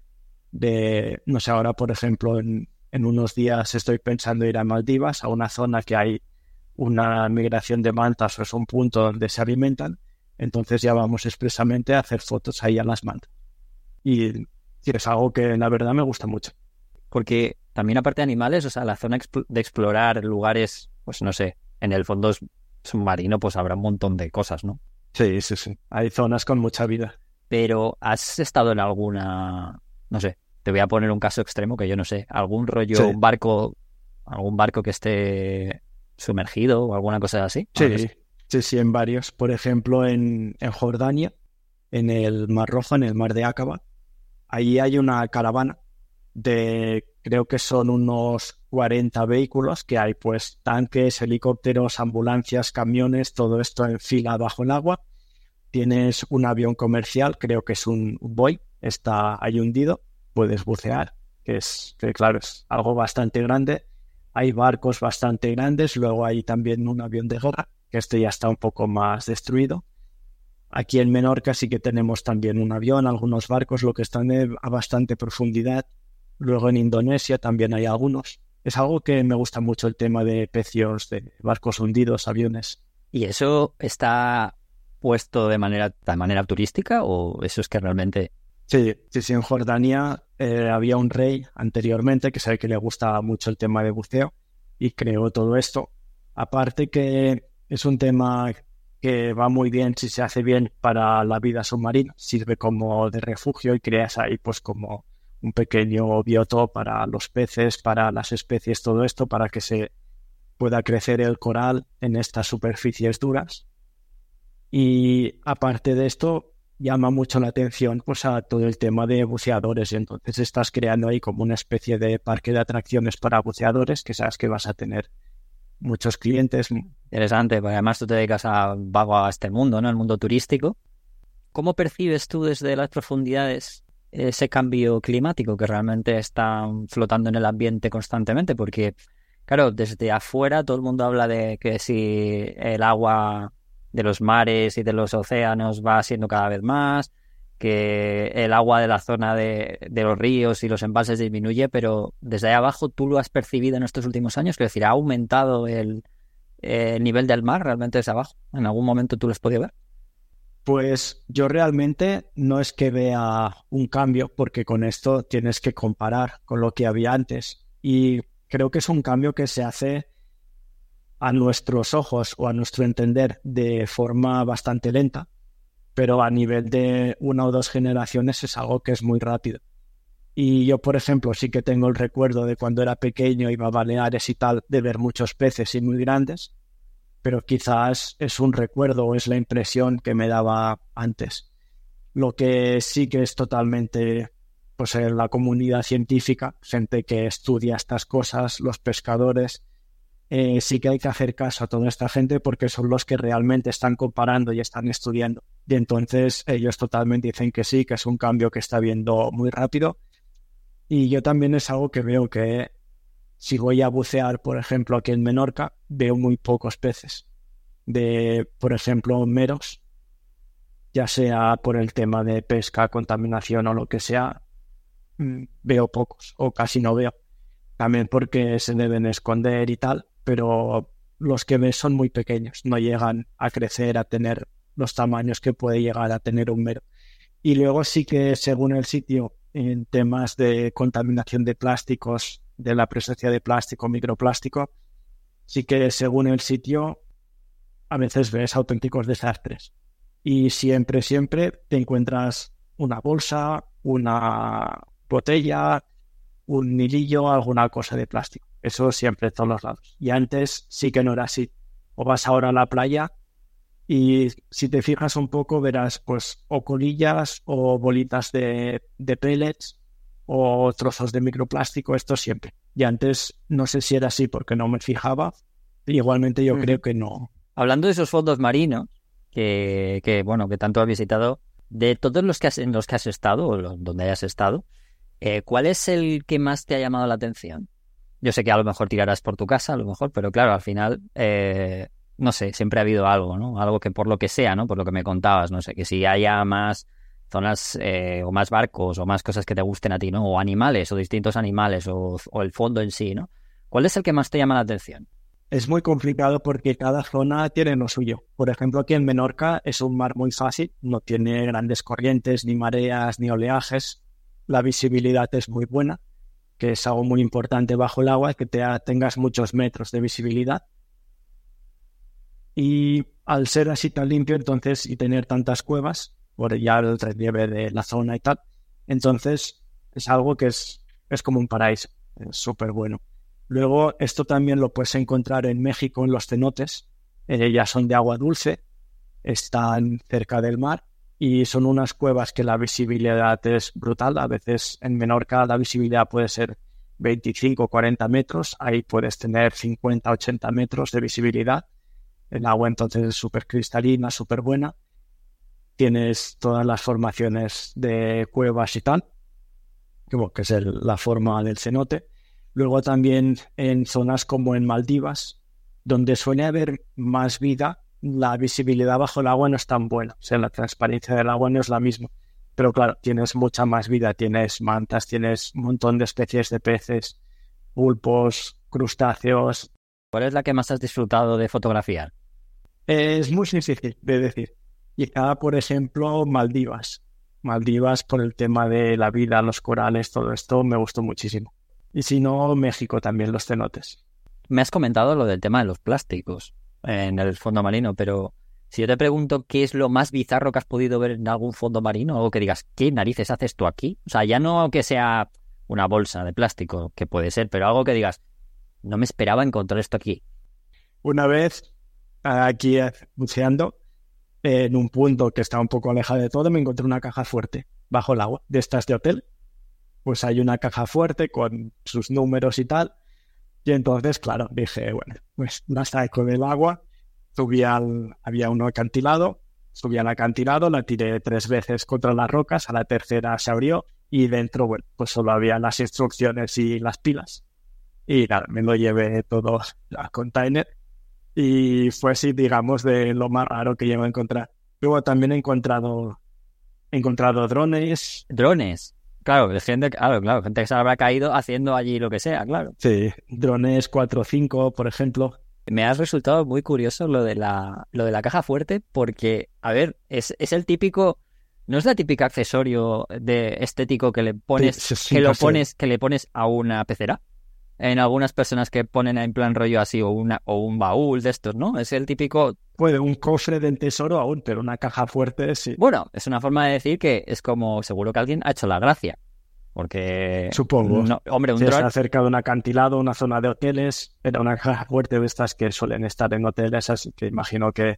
de, no sé, ahora por ejemplo en, en unos días estoy pensando ir a Maldivas, a una zona que hay una migración de mantas o es un punto donde se alimentan, entonces ya vamos expresamente a hacer fotos ahí a las mantas. Y, y es algo que la verdad me gusta mucho. Porque también aparte de animales, o sea, la zona exp- de explorar lugares, pues no sé, en el fondo submarino pues habrá un montón de cosas, ¿no? Sí, sí, sí. Hay zonas con mucha vida. Pero ¿has estado en alguna, no sé, te voy a poner un caso extremo que yo no sé, algún rollo, Sí. un barco, algún barco que esté sumergido o alguna cosa así? Sí, No sé. sí, sí, en varios. Por ejemplo, en, en Jordania, en el Mar Rojo, en el Mar de Aqaba, ahí hay una caravana de, creo que son unos cuarenta vehículos, que hay pues tanques, helicópteros, ambulancias, camiones, todo esto en fila bajo el agua. Tienes un avión comercial, creo que es un, un Boeing, está ahí hundido, puedes bucear, que es, que claro, es algo bastante grande. Hay barcos bastante grandes, luego hay también un avión de guerra, que este ya está un poco más destruido. Aquí en Menorca sí que tenemos también un avión, algunos barcos, lo que están a bastante profundidad. Luego en Indonesia también hay algunos. Es algo que me gusta mucho, el tema de pecios, de barcos hundidos, aviones. ¿Y eso está puesto de manera, de manera turística o eso es que realmente... Sí, sí, sí, en Jordania eh, había un rey anteriormente que sabe que le gustaba mucho el tema de buceo y creó todo esto. Aparte que es un tema que va muy bien si se hace bien para la vida submarina, sirve como de refugio y creas ahí pues como un pequeño biotopo para los peces, para las especies, todo esto, para que se pueda crecer el coral en estas superficies duras. Y aparte de esto, llama mucho la atención pues a todo el tema de buceadores, y entonces estás creando ahí como una especie de parque de atracciones para buceadores, que sabes que vas a tener muchos clientes. Interesante, porque además tú te dedicas a, vago a este mundo, ¿no? El mundo turístico. ¿Cómo percibes tú desde las profundidades ese cambio climático que realmente está flotando en el ambiente constantemente? Porque, claro, desde afuera todo el mundo habla de que si el agua de los mares y de los océanos va siendo cada vez más, que el agua de la zona de, de los ríos y los embalses disminuye, pero desde ahí abajo tú lo has percibido en estos últimos años, quiero decir, ¿ha aumentado el, el nivel del mar realmente desde abajo? ¿En algún momento tú lo has podido ver? Pues yo realmente no es que vea un cambio, porque con esto tienes que comparar con lo que había antes, y creo que es un cambio que se hace a nuestros ojos o a nuestro entender de forma bastante lenta, pero a nivel de una o dos generaciones es algo que es muy rápido. Y yo, por ejemplo, sí que tengo el recuerdo de cuando era pequeño, iba a Baleares y tal, de ver muchos peces y muy grandes, pero quizás es un recuerdo o es la impresión que me daba antes. Lo que sí que es totalmente, pues en la comunidad científica, gente que estudia estas cosas, los pescadores, eh, sí que hay que hacer caso a toda esta gente porque son los que realmente están comparando y están estudiando. Y entonces ellos totalmente dicen que sí, que es un cambio que está viendo muy rápido. Y yo también es algo que veo que si voy a bucear, por ejemplo, aquí en Menorca, veo muy pocos peces. De, por ejemplo, meros, ya sea por el tema de pesca, contaminación o lo que sea, veo pocos o casi no veo. También porque se deben esconder y tal, pero los que ves son muy pequeños, no llegan a crecer, a tener los tamaños que puede llegar a tener un mero. Y luego sí que según el sitio, en temas de contaminación de plásticos, de la presencia de plástico, microplástico, sí que según el sitio a veces ves auténticos desastres. Y siempre, siempre te encuentras una bolsa, una botella, un hilillo, alguna cosa de plástico. Eso siempre en todos los lados. Y antes sí que no era así. O vas ahora a la playa y si te fijas un poco verás pues o colillas o bolitas de, de pellets o trozos de microplástico, esto siempre. Y antes no sé si era así porque no me fijaba. Igualmente yo Mm. creo que no. Hablando de esos fondos marinos, que, que bueno, que tanto has visitado, de todos los que has, en los que has estado, o los, donde hayas estado, eh, ¿cuál es el que más te ha llamado la atención? Yo sé que a lo mejor tirarás por tu casa, a lo mejor, pero claro, al final, eh, no sé, siempre ha habido algo, ¿no? Algo que por lo que sea, ¿no? Por lo que me contabas, no sé, que si haya más zonas eh, o más barcos o más cosas que te gusten a ti, ¿no? O animales, o distintos animales, o, o el fondo en sí, ¿no? ¿Cuál es el que más te llama la atención? Es muy complicado porque cada zona tiene lo suyo. Por ejemplo, aquí en Menorca es un mar muy fácil, no tiene grandes corrientes, ni mareas, ni oleajes. La visibilidad es muy buena, que es algo muy importante bajo el agua, que te tengas muchos metros de visibilidad. Y al ser así tan limpio, entonces, y tener tantas cuevas, por ya el relieve de la zona y tal, entonces es algo que es, es como un paraíso, es súper bueno. Luego, esto también lo puedes encontrar en México, en los cenotes. Eh, ya son de agua dulce, están cerca del mar y son unas cuevas que la visibilidad es brutal. A veces en Menorca la visibilidad puede ser veinticinco o cuarenta metros. Ahí puedes tener cincuenta o ochenta metros de visibilidad. El agua entonces es súper cristalina, súper buena. Tienes todas las formaciones de cuevas y tal, que es el, la forma del cenote. Luego también en zonas como en Maldivas, donde suele haber más vida, la visibilidad bajo el agua no es tan buena. O sea, la transparencia del agua no es la misma. Pero claro, tienes mucha más vida. Tienes mantas, tienes un montón de especies de peces, pulpos, crustáceos. ¿Cuál es la que más has disfrutado de fotografiar? Es muy difícil de decir. Quizá, por ejemplo, Maldivas. Maldivas por el tema de la vida, los corales, todo esto me gustó muchísimo. Y si no, México también, los cenotes. Me has comentado lo del tema de los plásticos en el fondo marino, pero si yo te pregunto qué es lo más bizarro que has podido ver en algún fondo marino, algo que digas, ¿qué narices haces tú aquí? O sea, ya no que sea una bolsa de plástico, que puede ser, pero algo que digas, no me esperaba encontrar esto aquí. Una vez, aquí buceando, en un punto que está un poco alejado de todo, me encontré una caja fuerte bajo el agua, de estas de hotel. Pues hay una caja fuerte con sus números y tal. Y entonces, claro, dije, bueno, pues la saco del agua, subí al, había un acantilado, subí al acantilado, la tiré tres veces contra las rocas, a la tercera se abrió y dentro, bueno, pues solo había las instrucciones y las pilas. Y nada, me lo llevé todo al container y fue así, digamos, de lo más raro que llevo a encontrar. Luego también he encontrado, he encontrado drones. ¿Drones? Claro, gente, claro, claro, gente que se habrá caído haciendo allí lo que sea, claro. Sí, drones cuatro o cinco, por ejemplo. Me ha resultado muy curioso lo de la, lo de la caja fuerte porque, a ver, es, es el típico, no es la típica accesorio de estético que le pones, Sí, sí, que lo no sé. pones, que le pones a una pecera. En algunas personas que ponen en plan rollo así o una o un baúl de estos, ¿no? Es el típico. Puede un cofre del tesoro aún, pero una caja fuerte sí. Bueno, es una forma de decir que es como seguro que alguien ha hecho la gracia. Porque... Supongo. No, hombre, un Si dron... está cerca de un acantilado, una zona de hoteles, era una caja fuerte de estas que suelen estar en hoteles, así que imagino que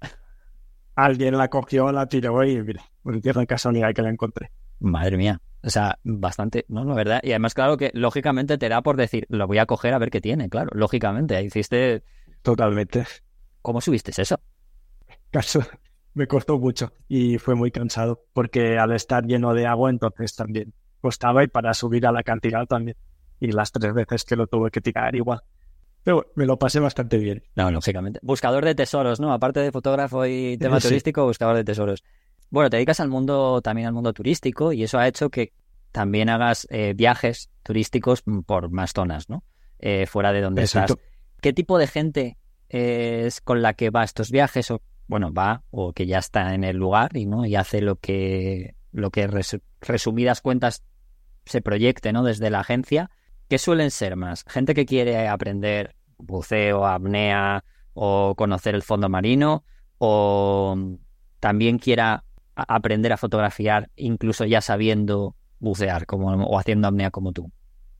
alguien la cogió, la tiró y mira, por tierra de casualidad que la encontré. Madre mía. O sea, bastante, ¿no? La verdad. Y además, claro que lógicamente te da por decir, lo voy a coger a ver qué tiene, claro. Lógicamente, hiciste... Totalmente. ¿Cómo subiste eso? Caso, me costó mucho y fue muy cansado, porque al estar lleno de agua, entonces también costaba y para subir al acantilado también. Y las tres veces que lo tuve que tirar igual. Pero bueno, me lo pasé bastante bien. No, lógicamente. Buscador de tesoros, ¿no? Aparte de fotógrafo y tema Sí. turístico, buscador de tesoros. Bueno, te dedicas al mundo, también al mundo turístico y eso ha hecho que también hagas eh, viajes turísticos por más zonas, ¿no? Eh, fuera de donde Exacto. estás. ¿Qué tipo de gente es con la que va a estos viajes? O, bueno, va o que ya está en el lugar y, ¿no? y hace lo que, lo que res, resumidas cuentas se proyecte, ¿no? Desde la agencia. ¿Qué suelen ser más? ¿Gente que quiere aprender buceo, apnea o conocer el fondo marino? ¿O también quiera a aprender a fotografiar incluso ya sabiendo bucear como, o haciendo apnea como tú?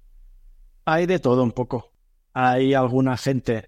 Hay de todo un poco. Hay alguna gente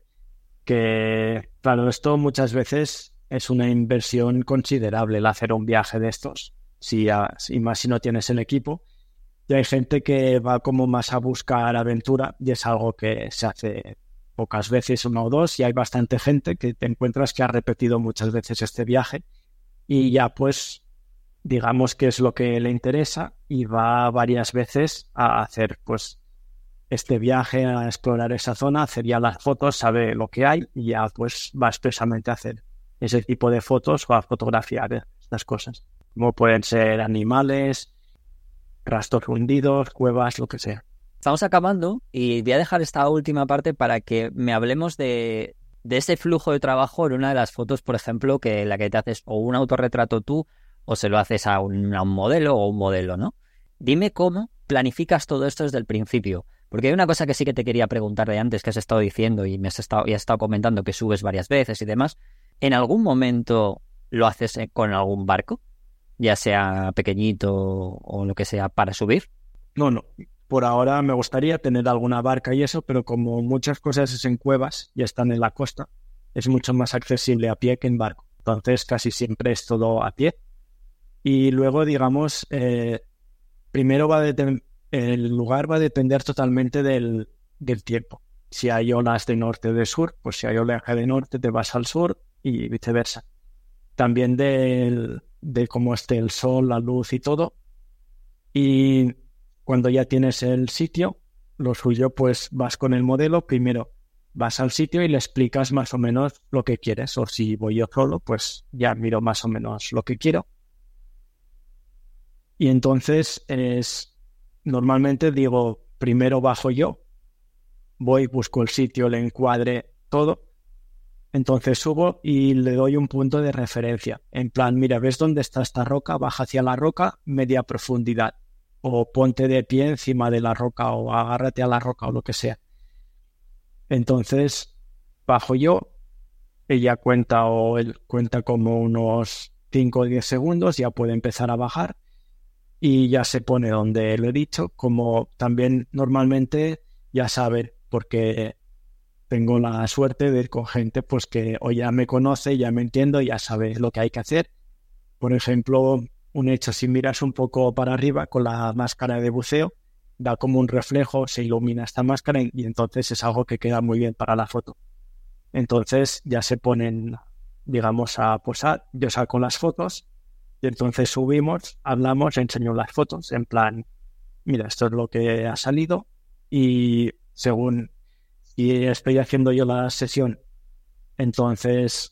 que, claro, esto muchas veces es una inversión considerable el hacer un viaje de estos, si, y más si no tienes el equipo. Y hay gente que va como más a buscar aventura y es algo que se hace pocas veces, una o dos, y hay bastante gente que te encuentras que ha repetido muchas veces este viaje y ya pues digamos que es lo que le interesa y va varias veces a hacer pues este viaje, a explorar esa zona, hacer ya las fotos, sabe lo que hay y ya pues va expresamente a hacer ese tipo de fotos o a fotografiar estas cosas, como pueden ser animales, rastros hundidos, cuevas, lo que sea. Estamos acabando y voy a dejar esta última parte para que me hablemos de, de ese flujo de trabajo en una de las fotos, por ejemplo, que la que te haces o un autorretrato tú o se lo haces a un, a un modelo o un modelo, ¿no? Dime cómo planificas todo esto desde el principio. Porque hay una cosa que sí que te quería preguntar de antes que has estado diciendo y me has estado, y has estado comentando que subes varias veces y demás. ¿En algún momento lo haces con algún barco? Ya sea pequeñito o lo que sea para subir. No, no. Por ahora me gustaría tener alguna barca y eso, pero como muchas cosas es en cuevas y están en la costa, es mucho más accesible a pie que en barco. Entonces casi siempre es todo a pie. Y luego, digamos, eh, primero va a deten- el lugar va a depender totalmente del, del tiempo. Si hay olas de norte o de sur, pues si hay oleaje de norte te vas al sur y viceversa. También del, de cómo esté el sol, la luz y todo. Y cuando ya tienes el sitio, lo suyo pues vas con el modelo, primero vas al sitio y le explicas más o menos lo que quieres, o si voy yo solo, pues ya miro más o menos lo que quiero. Y entonces es normalmente digo, primero bajo yo, voy, busco el sitio, le encuadre todo, entonces subo y le doy un punto de referencia, en plan, mira, ¿ves dónde está esta roca? Baja hacia la roca, media profundidad. O ponte de pie encima de la roca o agárrate a la roca o lo que sea. Entonces, bajo yo, ella cuenta o él cuenta como unos cinco o diez segundos, ya puede empezar a bajar y ya se pone donde lo he dicho, como también normalmente ya sabe, porque tengo la suerte de ir con gente pues que o ya me conoce, ya me entiendo, ya sabe lo que hay que hacer. Por ejemplo, un hecho, si miras un poco para arriba con la máscara de buceo, da como un reflejo, se ilumina esta máscara y entonces es algo que queda muy bien para la foto. Entonces ya se ponen, digamos, a posar, yo saco las fotos y entonces subimos, hablamos, enseño las fotos, en plan, mira, esto es lo que ha salido y según si estoy haciendo yo la sesión, entonces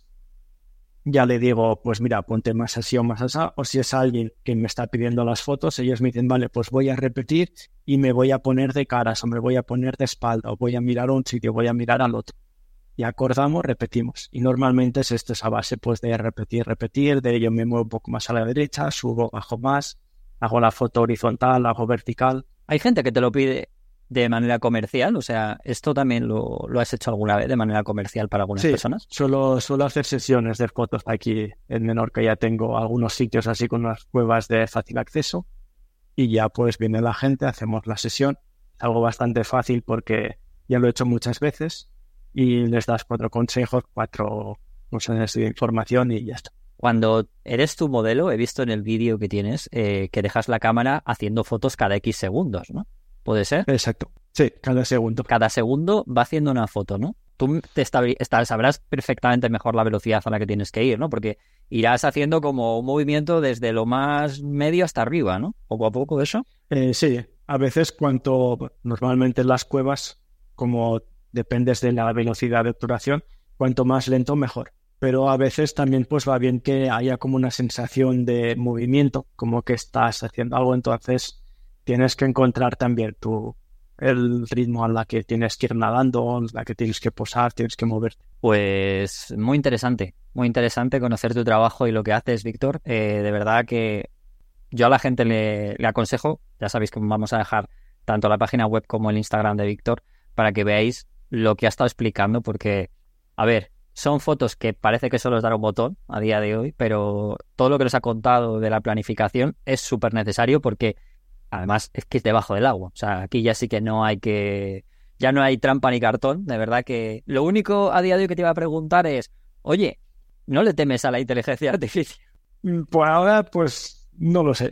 ya le digo, pues mira, ponte más así o más así, o si es alguien que me está pidiendo las fotos, ellos me dicen, vale, pues voy a repetir y me voy a poner de caras o me voy a poner de espalda o voy a mirar a un sitio, voy a mirar al otro. Y acordamos, repetimos. Y normalmente es esto, esa base pues de repetir, repetir, de yo me muevo un poco más a la derecha, subo, bajo más, hago la foto horizontal, hago vertical. Hay gente que te lo pide de manera comercial, o sea, ¿esto también lo, lo has hecho alguna vez de manera comercial para algunas sí, personas? Sí, suelo, suelo hacer sesiones de fotos aquí en Menorca, ya tengo algunos sitios así con unas cuevas de fácil acceso y ya pues viene la gente, hacemos la sesión, es algo bastante fácil porque ya lo he hecho muchas veces y les das cuatro consejos, cuatro cosas de información y ya está. Cuando eres tu modelo, he visto en el vídeo que tienes eh, que dejas la cámara haciendo fotos cada X segundos, ¿no? ¿Puede ser? Exacto. Sí, cada segundo. Cada segundo va haciendo una foto, ¿no? Tú te estabi- está, sabrás perfectamente mejor la velocidad a la que tienes que ir, ¿no? Porque irás haciendo como un movimiento desde lo más medio hasta arriba, ¿no? Poco a poco eso. Eh, sí, a veces cuanto normalmente en las cuevas, como dependes de la velocidad de obturación, cuanto más lento mejor. Pero a veces también pues va bien que haya como una sensación de movimiento, como que estás haciendo algo, entonces tienes que encontrar también tu, el ritmo a la que tienes que ir nadando, a la que tienes que posar, tienes que moverte. Pues muy interesante, muy interesante conocer tu trabajo y lo que haces, Víctor. Eh, de verdad que yo a la gente le, le aconsejo, ya sabéis que vamos a dejar tanto la página web como el Instagram de Víctor para que veáis lo que ha estado explicando, porque, a ver, son fotos que parece que solo es dar un botón a día de hoy, pero todo lo que nos ha contado de la planificación es súper necesario porque además es que es debajo del agua. O sea, aquí ya sí que no hay que... Ya no hay trampa ni cartón. De verdad que lo único a día de hoy que te iba a preguntar es, oye, ¿no le temes a la inteligencia artificial? Por ahora, pues no lo sé.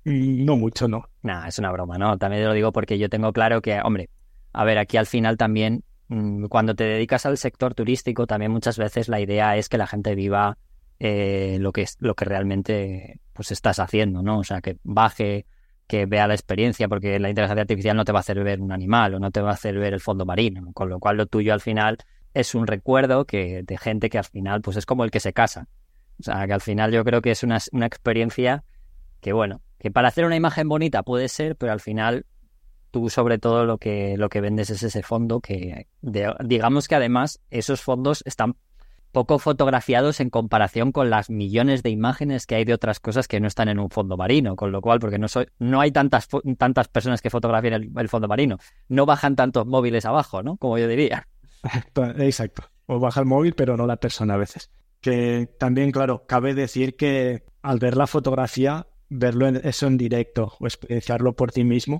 No mucho, no. Nah, es una broma, ¿no? También te lo digo porque yo tengo claro que, hombre, a ver, aquí al final también, cuando te dedicas al sector turístico, también muchas veces la idea es que la gente viva eh, lo que es, lo que realmente pues estás haciendo, ¿no? O sea, que baje, que vea la experiencia, porque la inteligencia artificial no te va a hacer ver un animal o no te va a hacer ver el fondo marino, ¿no? Con lo cual lo tuyo al final es un recuerdo que de gente que al final pues es como el que se casa. O sea, que al final yo creo que es una, una experiencia que, bueno, que para hacer una imagen bonita puede ser, pero al final tú sobre todo lo que, lo que vendes es ese fondo que, de, digamos que además esos fondos están poco fotografiados en comparación con las millones de imágenes que hay de otras cosas que no están en un fondo marino, con lo cual, porque no soy, no hay tantas tantas personas que fotografíen el, el fondo marino, no bajan tantos móviles abajo, ¿no? Como yo diría. Exacto. O baja el móvil, pero no la persona a veces. Que también, claro, cabe decir que al ver la fotografía, verlo en, eso en directo o experienciarlo por ti mismo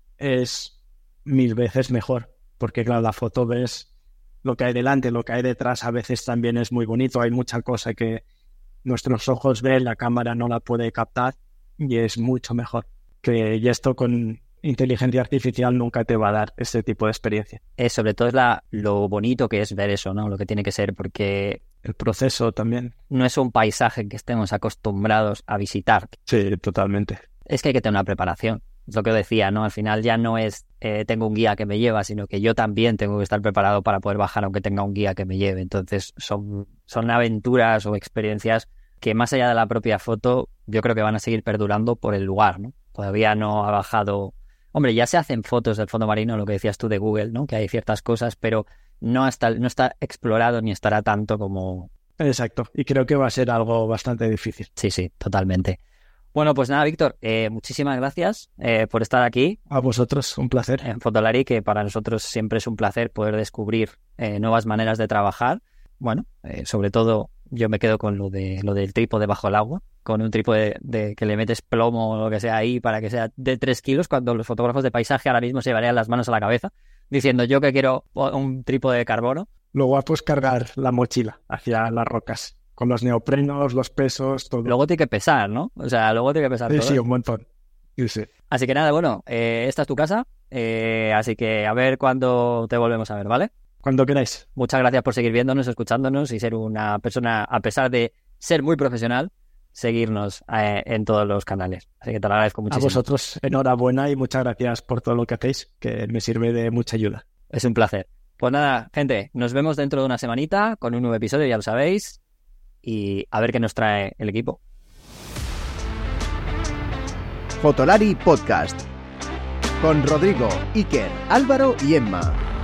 es mil veces mejor. Porque, claro, la foto ves lo que hay delante, lo que hay detrás a veces también es muy bonito. Hay mucha cosa que nuestros ojos ven, la cámara no la puede captar y es mucho mejor. Que y esto con inteligencia artificial nunca te va a dar ese tipo de experiencia. Eh, sobre todo es la, lo bonito que es ver eso, ¿no? Lo que tiene que ser, porque el proceso también no es un paisaje que estemos acostumbrados a visitar. Sí, totalmente. Es que hay que tener una preparación. Es lo que decía, ¿no? Al final ya no es eh, tengo un guía que me lleva, sino que yo también tengo que estar preparado para poder bajar aunque tenga un guía que me lleve. Entonces son, son aventuras o experiencias que más allá de la propia foto yo creo que van a seguir perdurando por el lugar, ¿no? Todavía no ha bajado... Hombre, ya se hacen fotos del fondo marino, lo que decías tú de Google, ¿no? Que hay ciertas cosas, pero no está, no está explorado ni estará tanto como... Exacto, y creo que va a ser algo bastante difícil. Sí, sí, totalmente. Bueno, pues nada, Víctor, eh, muchísimas gracias eh, por estar aquí. A vosotros, un placer. En Fotolari, que para nosotros siempre es un placer poder descubrir eh, nuevas maneras de trabajar. Bueno, eh, sobre todo yo me quedo con lo de lo del trípode bajo el agua, con un trípode de que le metes plomo o lo que sea ahí para que sea de tres kilos, cuando los fotógrafos de paisaje ahora mismo se llevarían las manos a la cabeza diciendo yo que quiero un trípode de carbono. Lo guapo es cargar la mochila hacia las rocas, con los neoprenos, los pesos, todo. Luego tiene que pesar, ¿no? O sea, luego tiene que pesar sí, todo. Sí, un montón. Sí, sí. Así que nada, bueno, eh, esta es tu casa, eh, así que a ver cuándo te volvemos a ver, ¿vale? Cuando queráis. Muchas gracias por seguir viéndonos, escuchándonos y ser una persona, a pesar de ser muy profesional, seguirnos eh, en todos los canales. Así que te lo agradezco muchísimo. A vosotros, enhorabuena y muchas gracias por todo lo que hacéis, que me sirve de mucha ayuda. Es un placer. Pues nada, gente, nos vemos dentro de una semanita con un nuevo episodio, ya lo sabéis, y a ver qué nos trae el equipo. Fotolari Podcast con Rodrigo, Iker, Álvaro y Emma.